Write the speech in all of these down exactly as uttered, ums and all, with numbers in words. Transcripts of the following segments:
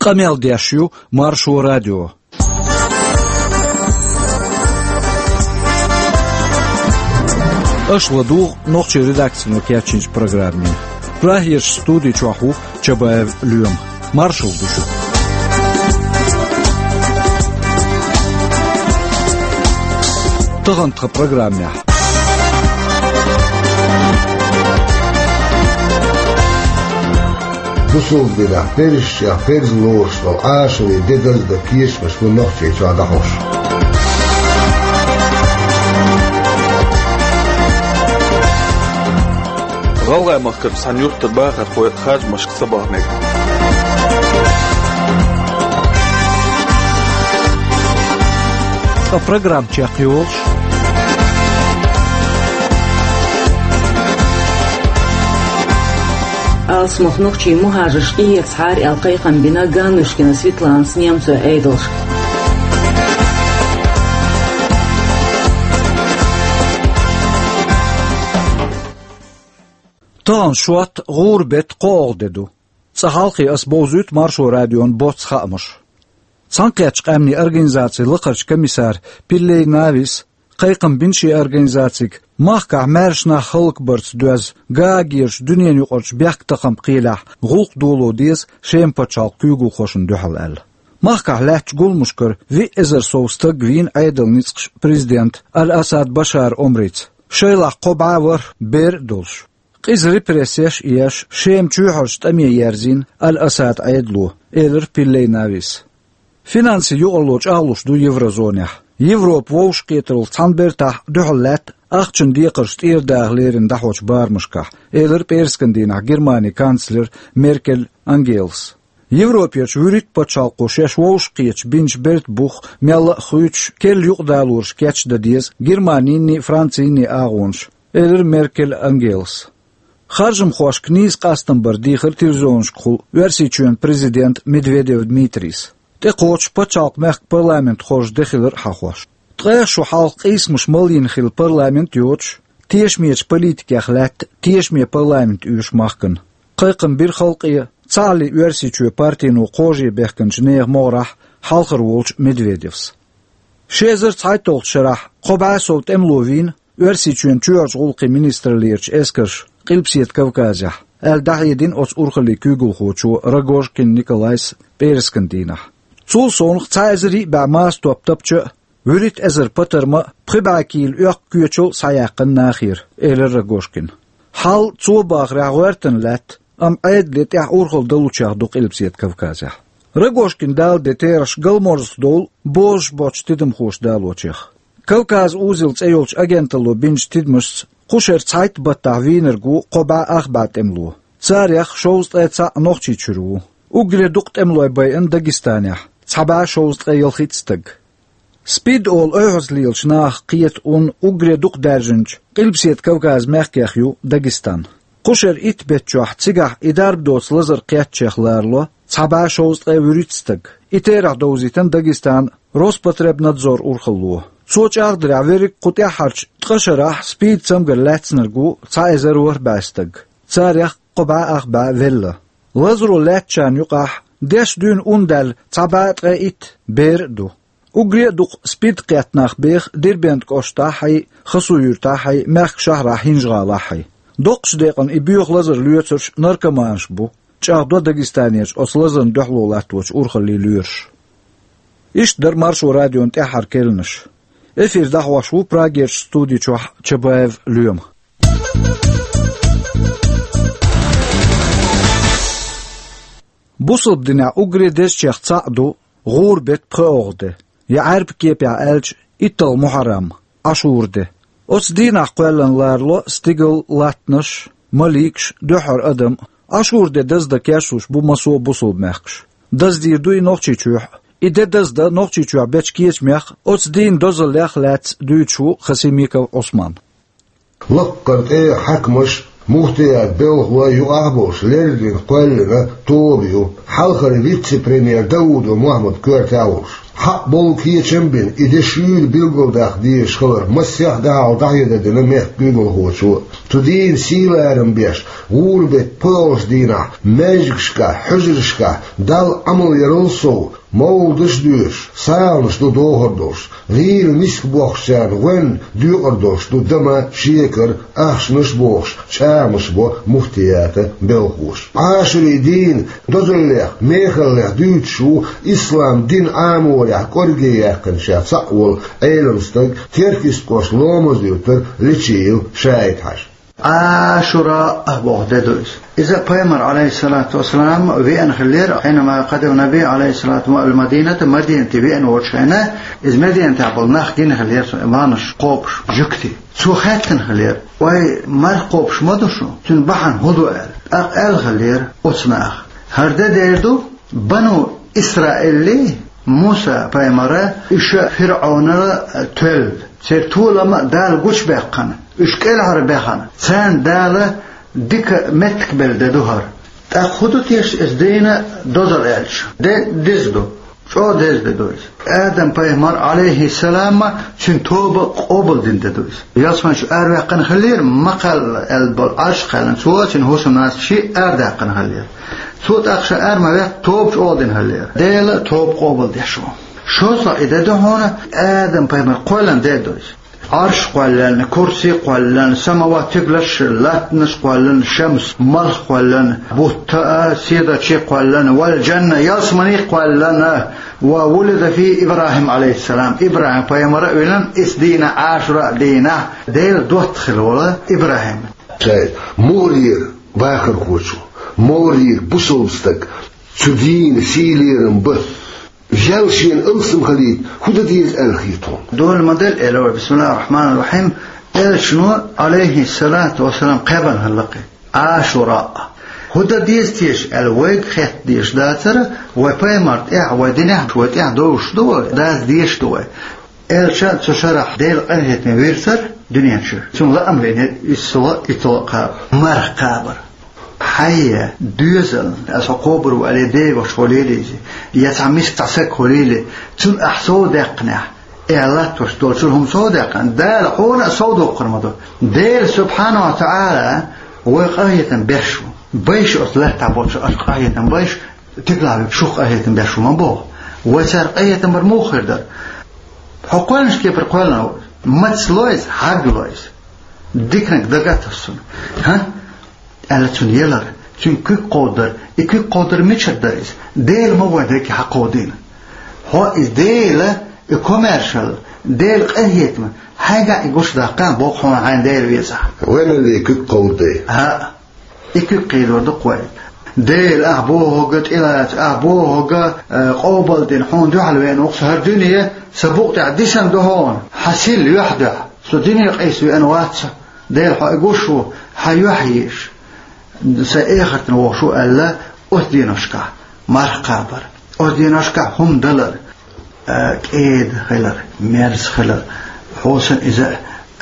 Камел Дяшью, Маршу радио. Ашладух нохчи редакцию кячинч программе. Прахеш студии чуху Чабаев Люм. Маршал душу. Тагантха программе. Busol bida persia perzloos al aasje dit is de kiesmas voor nog steeds aan de hos. غالغا مخكر سانيوت باخر خوي خارج مشك صباح نك программ чахиолш Алсмахнухчи мухажиш и ецхар алкайхан бина ганушкина Светлана с немцу эйдлш. Тан шуат гурбет qogdedu. Цахалхи асбозут маршо радион боц хамыш. Санкач камни организации лыхарч комиссар Пиллей Навис qayqam binshi organizatsik mahka mershna xalq birts döz gagirsh dünyen yuqorch byaktaqam qilah gulq dolo diz shempachal kugu khoshun duhal al mahka lach gulmushkar vi ezer sovsta gwin aydalnitsk prezident al-Asad Bashar Omrits shayla qobawar ber dulsh qiz repressiyash iyash shem chuhorsh tamiya yerzin al-Asad aydlu eler Pilley Navis finansi yuqolloch aglush du Eurozonah Европ вошкетел цанберта дөхлет ахчын декыршт ирдагылерин дахоч бармышка элер перскандина Германия канцлер Меркель Ангелс Европияч вүрит пачал кошеш вошкеч бинч берт бух мел хуч кел юqdalur sketch да диз Германияни Францияни агонш элер Меркель Ангелс Харжым хош книз кастан бар дихер телевизионшкул версичен президент Медведев Дмитрис تقوش بتشاق مخ برلمانت خوش دخلر حخوش تغيشو حلق اسمش ملين خيل برلمانت يوتش تيش ميش بوليتيكا خلات تيش مي برلمانت يوش مخكن قيقن بير خلقية تعالي يورسي چوي بارتينو قوجي بيخكن جنيغ مورح حلقر وولش ميدفيديفس شيزر تايتول شرح قبع صوت املوفين يورسي چوين چويرج غلقي منستر ليرش اسكرش قلبسيت كوكازيح الدحيدين اوس اورخلي كوغل خوچو رغوشكن نيكولايس بيرسكندينح Цул сонх цайзери ба мас топтопчы вүрит эзер патырма прибакил уяк күйчул саяқын нахир элер Рогошкин. Хал цул баг рагвертен лет ам айдлет я урхол далучах дук элпсиет Кавказя. Рогошкин дал детерш галморс дол бож боч тидым хош далочих. Кавказ узил цейолч агентало бинч тидмус кушер цайт бата винергу qoba ахбат эмлу. Царях шоуст эца нохчи чуру. Угре дукт эмлой байын Дагестанях. Цаба шоуст гейлхитстаг. Спид ол ойгозлилч нах қиет он угре дук дәржинч. Қилбсиет Кавказ мехкехю Дагестан. Кушер ит бетчуах цигах идарб доц лазар қиятчехларло. Цаба шоуст гейвюритстаг. Итерах доузитен Дагестан Роспотребнадзор урхаллу. Цоч агдра верик қутя харч тқашарах спид цамгар ләтснергу цаэзер урбастаг. Царях qoba ахба велла. Лазру ләтчан юқах Деш дün ундал цабат ит берду. Угре дук спид qiyatnaq bex dirbent qoshta hay khasuyurta hay merk shahra hinjgala hay. Doqs deqan ibuyuq lazır lüyetsürş narkomanş bu. Çağda Dagestaniyach oslazın duhlulatvoç urxali lüyerş. İş der Marşo radyon tehar kelniş. Efir dahvaşu Prager studi Çabayev lüyem. Busub dina ugri desçex tsa'du غوربت بخورده يعرب كيف يعالج إتل محرم عشورده أس دينا قوالن لارلو ستيغل لاتنش مليكش دحر أدم عشورده دزدا كاشوش بمسو بصوب مخش دز دير دوي نوخشي چوح إده دزدا نوخشي چوح بيش كيش مخ أس دين دزل لخ لات دويتشو خسيميكا عثمان لقد إيه حكمش مختيار بلغوا يقابوش ليردين قوالنا طوليو حلقر فيتسي بريمير داود ومحمد كورتاوش حق بولك يتشمبين إذا شير بيلغو داخ دي شخلر مسيح داو دايدا دينا ميخ بيلغو هوشو تدين سيلارم بيش غوربت بوش دينا ماجكشكا حجرشكا دال عمل يرلسو مولدش دوش سالنش دو دوهردوش غير مسك بوخشان وين دوغردوش دو دما شيكر اخشنش بوخش شامش بو مفتيات بلخوش عاشري دين دوزليخ ميخليخ دوتشو اسلام دين عاموريخ كورجيخ كنشا صقول ايلمستق تركيس قوش لومزيوتر لچيل شايتحش عاشوراء أبوه ددوس إذا بيمر عليه الصلاة والسلام وين خلير حينما قدم النبي عليه الصلاة والسلام المدينة مدينة وين وشينا إذ مدينة تعبل ناخدين خلير مانش قوبش جكتي سو خاتن خلير واي ما قوبش مدوشو تنبحن هدو قال أقل خلير أسماخ هرده ديردو بنو إسرائيلي موسى بيمر إيش فرعون تولد سير طولما دال قوش بيقن إشكال عربيخان سان دال ديك متك بلده دوهر تأخذو تيش إزدينا دوزر إلش دي ديزدو شو ديزدو دوز آدم بيهمر عليه السلام شن توبة قبل دين دوز ياسمش أرواقن خلير مقال البل عشق سوى شن هوش الناس شيء أرداقن خلير سوت أخشى أرما وقت توب شو دين خلير ديل توب قبل ديشو شو صائدة دو هنا آدم بيهمر قولن دي دوز عرش قولن كرسي قولن سماوات تقلش لاتنش قولن شمس ملخ قولن بوتا سيدة شي قولن والجنة ياسمني قولن وولد في إبراهيم عليه السلام إبراهيم فيمرأ ولن إسدينا عاشراء دينا ديل دوت خلوة إبراهيم شايد مورير باخر خوشو مورير بوسلستك سدين سيليرن بث جالشين ألسم خليد خد ديز الخيطون دول موديل إلوه بسم الله الرحمن الرحيم إل شنو عليه الصلاة والسلام قبل هلقي عاشوراء خد ديز تيش الويق خيط ديش داتر وبيمرت إع ودينه شوت إع دوش دو داز ديش دو إل شاد شرح ديل قرهت مبيرتر دنيا شو ثم لا أمرين السواء إطلاق مرقابر حية دوزل أسقوبر وعلى دي وشوليلي يتعميس تعسك خوليلي تون أحسو دقنا إعلات وشتول شلهم سو دقنا دال حونا صودو قرمدو ديل سبحانه وتعالى وقاية بيشو بيش أطلع تعبوش أقاية بيش تقلع بشوخ آية بيشو مبوه وسار آية برموخر در حقوانش كيف رقوالنا متسلويز حقلويز ديكنك دقات السن ها ألا تون يلر تون كي قدر إكي قدر ميشر دايز ديل مواد هيك حقودين هو إز ديل كوميرشال ديل قهيتم حاجة يقوش دقان بوقحون عن ديل ويزح وين اللي كي قودي ها إكي قيدور دقوي ديل أحبوه قد إلات أحبوه قد قوبل دين حون دوحل وين وقصها الدنيا سبوق تعديسان دهون حسيل يحدى سو ديني قيس وين واتسا ديل حق يقوشو حيوحيش سأخرت نوشو ألا أثدينوشكا مرقابر أثدينوشكا هم دلر كيد خلر ميرز خلر حوسن إذا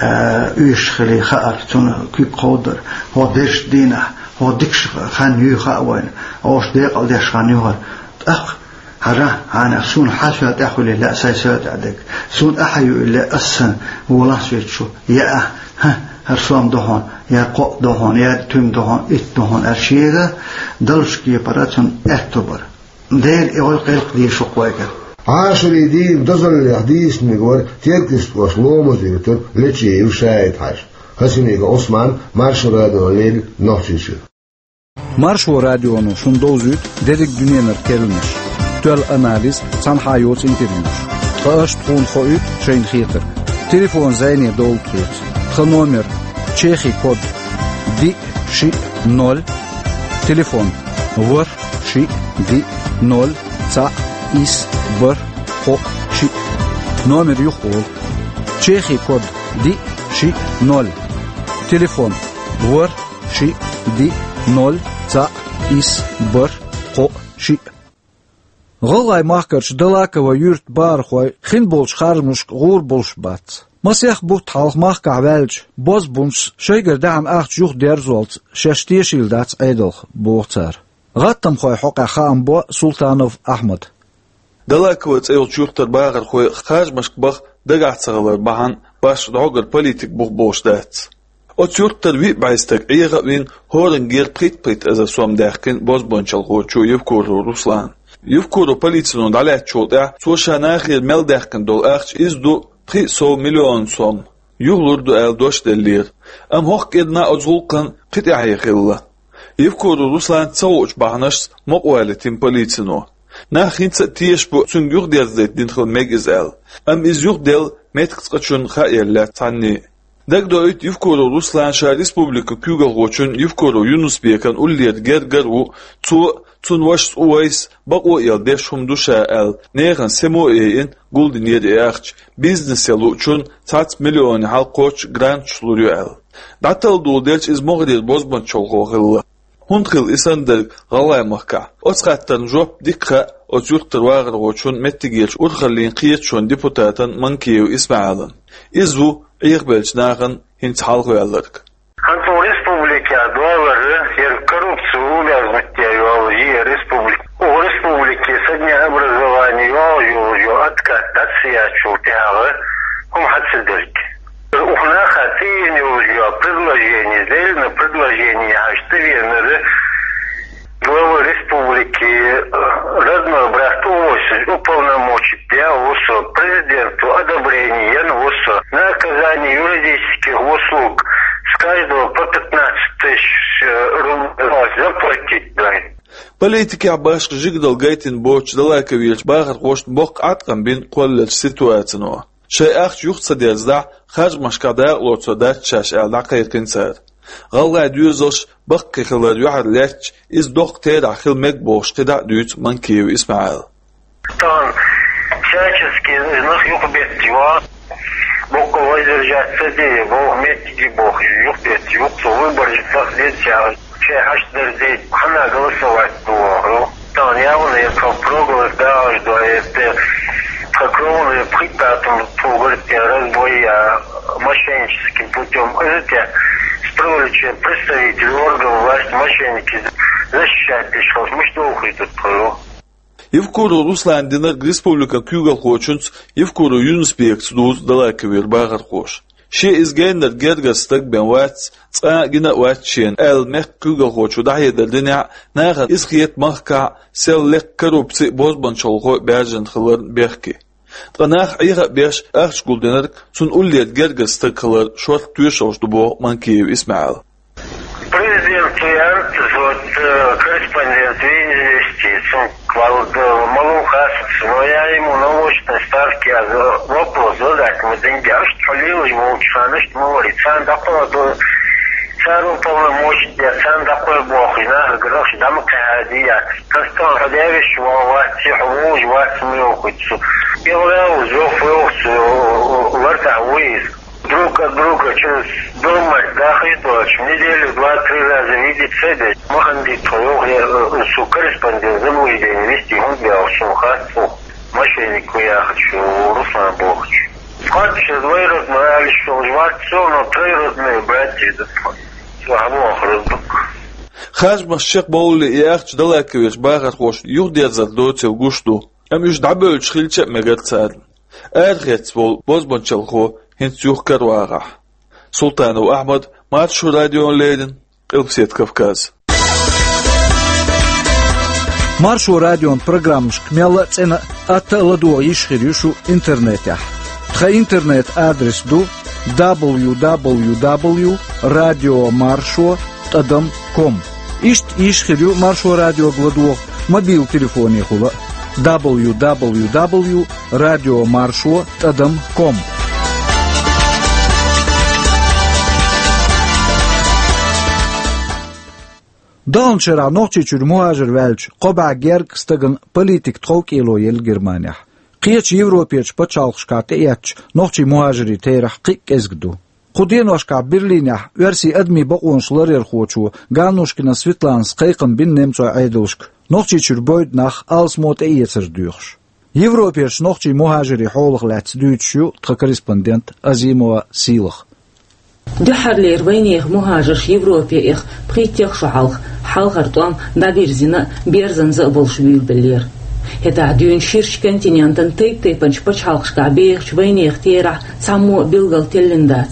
إيش خلي خار تون كي قدر هو ديش دينا هو ديكش خان يخا وين أوش ديق أو ديش خان يخا أخ هرا أنا سون حاسوات أخو لي لا سايسوات عدك سون أحيو إلا أسن ولا سويتشو يا ها هرسوام دهون يا قو دهون يا توم دهون إت دهون أرشيدا دلش كي براتون أكتوبر دير إغل قلق دي شقوايكا عاشر دين دزل الحديث نقول تيركس وشلومو زيوتر لتشي وشايد حاج خسينيغا عثمان مارش راديو ليل نوحشيشو مارش راديو شندوزوت ديرك دنيانر كيلمش تول أناليز صنحايوت انترنش قاش تكون خويت شين خيتر تليفون زيني دول توت خنومر تشيخي كود دي شي نول تليفون ور شي دي نول تا إس بر خو شي نومر يخول تشيخي كود دي شي نول تليفون ور شي دي نول تا إس بر خو شي غلاي ماكرش دلاكا ويرت بارخوي خين بولش خارمش غور بولش بات مسيح بوت حالخ ماك عوالج بوز بونش شيغر دعم اخت جوخ ديرزولت ششتيشيل دات ايدلخ بوغتار غاتم خوي حقا خام بو سلطانوف احمد دلاكا وتسيل جوختر باغر خوي خاج مشك بخ دقعت صغلر بحان باش دعوغر بوليتيك بوغ بوش دات От юрттар ви байстак ига вин хорен гер притприт аза сом дахкин бозбончал хочу Евкуру Руслан. Евкуру полицину далят чолда сошанахир мелдахкин дол ахч изду три сот миллион сом. Юглурду эл дош деллир. Ам хок една отзулкан қитяхи хилла. Евкуру Руслан цауч бахнаш моқуалитин полицину. Нахинца тиешбу цун юрдерздет динхил мегиз эл. Ам из юрдел меткцкачун хаэлла цанни. Дагдоит Евкуру Руслан ша республика кюгал гочун Евкуру Юнусбекан уллиет гергеру цу цун ваш уайс баку ел бешхум душа эл нехан сему эйн гулдин ед эахч бизнес елу чун цац миллион халкоч грант шлурю эл. Датал дулдерч из могрир бозбан чолгогылла. Хунтхил исандер галаймахка. Оцхаттан жоп дикха отюртер вагр гочун меттигелч урхалин қиетчун депутатан манкиев Исмаилан. Изу Игбелч нахен хинц халгуялларк. Ханту республика доллары ер коррупцию увязматтяю е республика. У республики содня образование ё ё откат отсячу тягы кум хатсидерки. Ухна хатини ё предложение зельно предложение аштевенеры главы республики разнообразовость уполномочить УСО президенту одобрение УСО на оказание юридических услуг с каждого по пятнадцать тысяч рублей заплатить. Политики абаш жигдал гайтин боч далакович багар гошт бок аткан бин колледж ситуацияно. Шей ахч юхтса дезда хажмаш када лоцо датчаш эл дакайкин сар. Галла дюзош бак кхилар юхар леч из доктор ахил мек бош кида дюц манкиев Исмаил. Тан всячески нах юхбет дива бок воздержаться де бог метки бог юхбет юхсо выборы сахлетя че хашдердей хана голосовать дуо. Тан явно я попробовал да что это какого припятым пугать разбоя мошенническим путем. Это справочные представители органов власти, мошенники защищать пришел. Мы что уходит про? Евкуру Руслан динар республика кюгал хочунц, Евкуру Юнусбек цдуз далаковир багар хош. Ше изгайнер гергас так бен ватс, ца гина ватчен, эл мех кюгал хочу дахедер диня, нахат изхиет махка сел лек коррупции бозбан чолхо бяжен хылар бехки. Транах айга беш ахч гулдинар цун уллиет гергас так хылар шорт тюшош дубо манкиев Исмаил. Президент Туянт, вот корреспондент инвестиций, малым хасится, но я ему на очной ставке вопрос задать, мы деньгах, что лил ему учасно, что говорит, сам такой до цару полномочий, сам такой бог, и надо говорить, что там кадия, кастон ходявишь, вас тихо, вас мелкую, белая узов, варта выезд. Друг от друга через дома, да, и дочь. Неделю, два-три раза видеть себя. Маханди твоего, су корреспондент, забыл день вести, он бил, сумхату. Мошеннику я хочу, Руслан Богч. Хочу двоюродные, а лишь жвачцу, но троюродные братья, да, слава Богу. Хажмаш шек боули и ахч далакович багар хош, юхдер задоцел гушту. Ам юж дабölç хилчеп мегерцад. Эрхец бол бозбончалхо هنت يوخكر واقع سلطان وأحمد مارشو راديو ليدن قلبسيت كفكاز مارشو راديو программш кмяла цена атталаду ишхирюшу интернетях. Тха интернет адрес ду дабл ю дабл ю дабл ю точка радио маршо точка ком. Ишт ишхирю маршо радио гладуох мобил телефоне хула дабл ю дабл ю дабл ю точка радио маршо точка ком. دان شرع نوچی چور مهاجر ولچ قبع گرگ استگن پلیتیک تروک ایلویل گرمانیح. قیچ یوروپیچ پچالخشکات ایچ نوچی مهاجری تیرح قیق ازگدو. خودینوشکا برلینیح ورسی ادمی بقونشلر الخوچو گانوشکنا سویتلانس قیقن بین نمچو عیدلشک. نوچی چور بوید نخ آلس موت ایتر دوخش. یوروپیچ نوچی مهاجری حولخ لعت دویتشو تخ کرسپندنت ازیمو سیلخ. دحر ليروينيخ مهاجرش يوروبي إخ بخيتيخ شعالخ حالغرطوان دابيرزينا بيرزن زقبل شويل باللير هدا ديون شيرش كنتينيانتن تيب تيبنش بچالخش كعبيخ شوينيخ تيرح سامو بيلغل تيلندات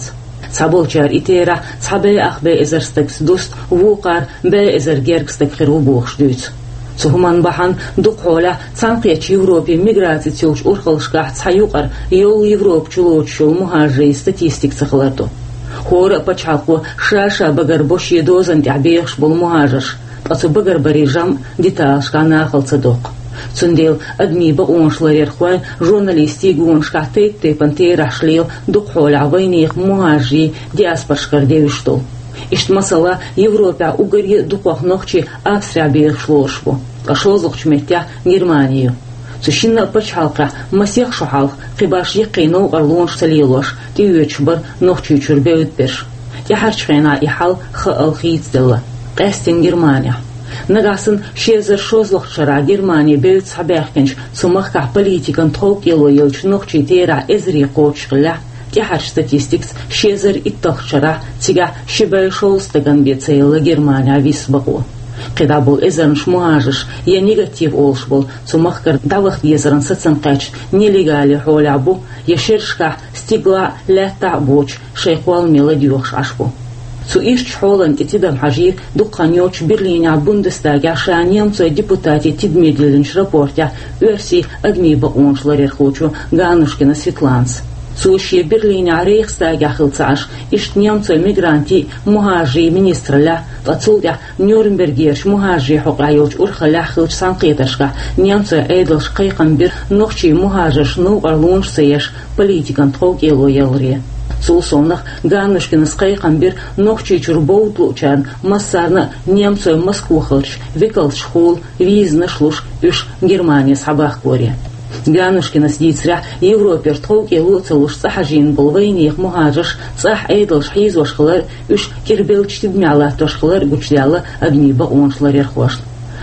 Sabulchar itera sabe akhbe ezerstek dost wuqar be ezer gergstek khiru buxshdüt. Suhuman bahan duqola sanqiyach Европе миграциятилш урхалшках цаюqar yol Европ чулочул мухажи статистик цахларду. Хора пачалку шаша багар боши дозан тябех бул мухажаш. Пацу багар барижам деталшка нахалцадоқ. Цундел адми ба оншларерхуа журналисти гоншка тейте панте рашлил дуқола вайних мухажи диаспоршкар девиштол. Ишт масала Европа угарье дукахнохчи Австрия бейхшлошбу. Ашозлохч метя Германию. Сущинна пачалка масех шахал қибаш еқинол арлонш салилош тиючбар нохчи чурбеут перш. Тяхарчхена ихал хал хитдела. Қестин Германия. Нагасын шезер шозлохчара Германия беут сабехкенч сумахка политикан толкело елч нохчи тера эзри қочқля. Тяхар статистикс шезер иттохчара тига шибай шолстаган бецейла Германия висбагу. Когда был эзернш муажиш, я негатив олш был, сумахкар давах езерн сацанкач, нелегали холябу, я шершка стигла лета боч, шейхуал мелодиох ашбу. Цу ишч холанд и тидам хажи, дуканьоч Берлиня Бундестага, ша немцу депутати тидмеделинш рапортя, версии адмиба оншларерхочу, Ганушкина Светланс. Сущие Берлиня Рейхстага хилцаш, ишт немцу мигранти, мухажи министрля, тацуля Нюрнбергерш мухажи хокайоч урхаля хилч санкеташка, немцу эйдлш кайкамбир, нохчи мухажиш ну арлунш сееш, политикан тхокело елре. Сулсонах Ганнушкина скайкамбир, нохчи чурбоутлучан, массарна немцу Москву хилч, викалч хул, визна шлуш, уж Германия сабах горе. Ганушкина сдицря Европе ртхоки луцелуш сахажин болвейних мухажиш сах эйдлш хизошхлар уж кирбелчти дмяла тошхлар гучляла адмиба оншларерхош.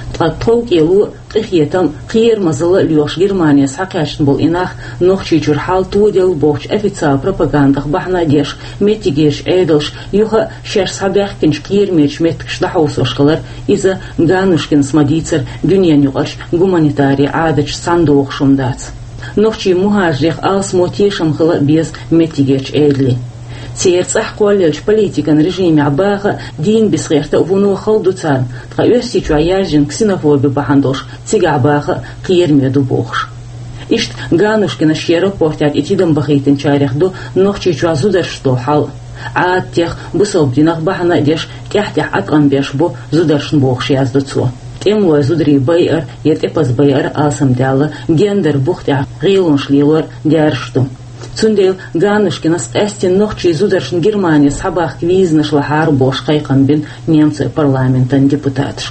Тхоки лу қихетам қиер мазала лёш Германия сакашн бол инах нохчи чурхал тудел бохч официал пропагандах бахнадеш метигеш эйдлш юха шер сабяхкинш қиер меч меткш дахаусошхлар иза Ганушкин смадицер дюнянюqarsh гуманитарий адач сандуох шумдац. Нохчи мухажрех алс мотешам хла без метигеш эйдли. Церцах колледж политикан режиме абаха дин бисхерта вуну халдуцан. Тхаверси чуаяжин ксенофоби бахандош цига абаха киермеду бохш. Ишт Ганушкина шера портят итидам бахитин чаряхду нохчи чуазудер что хал. А тех бусалбдинах бахана деш кяхтях акан бешбу зударшн бохш яздуцу. Темлой зудри байер етепас байер асамдяла гендер бухтя гилун шлилор дяршту. Цундел Ганушкинас эстин нохчи зударшн Германия сабах квизнаш лахар бош кайканбин немцы парламентан депутатшк.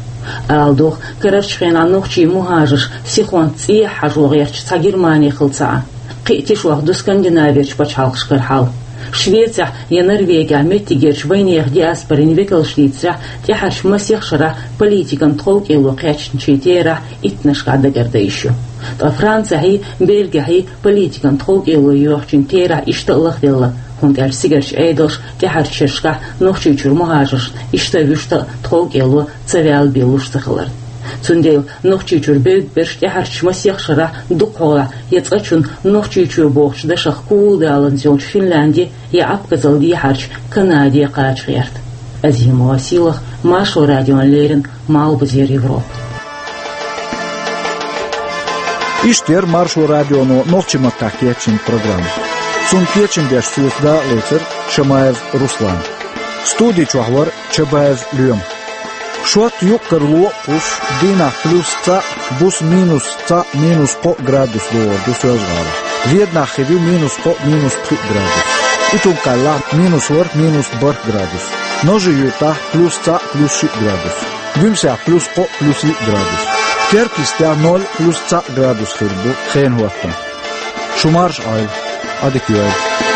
Алдох карачхена нохчи мухажиш сихон ци хажугерч са Германия хылца. Қитиш вахду Скандинавич пачалкшкар хал. Швеция и Норвегия метигерч войнех диаспорин векалшлиця тяхарш масехшара политикан толкелу кячнчитера итнашка дагерда еще. Та Франция хи Бельгия хи политикан толкелу юахчинтера ишталлахдела. Хунд эрсиgerch эйдлш тяхарчешка нохчи чурмухажиш иштавюшта толкелу цавял белуштахлар. Цундел нохчи чурбег берш тяхарч масехшара дукола яцачун нохчи чурбохш дашах кулдалан зёнч Финляндия я апказал дихарч Канадия качхерт. Азиму асилах Машу радион Лерин Малбазер Европ. Иштер Маршу радиону нохчима такечин программ. Сун кечин деш сюзда лецер Шамаев Руслан. Студий чуахвар Чабаев Льем. Шот юккарлу пус дина плюс ца бус минус ца минус по градус до дусyazgara. Видна хеви минус по минус три градус. Итум калла минус вар минус бар градус. Ножи юта плюс ца плюс ши градус. Гümся плюс по плюс ли градус. Теркистя ноль плюс ца градус хербу хен хуаттан. Шумарш ай адекюай.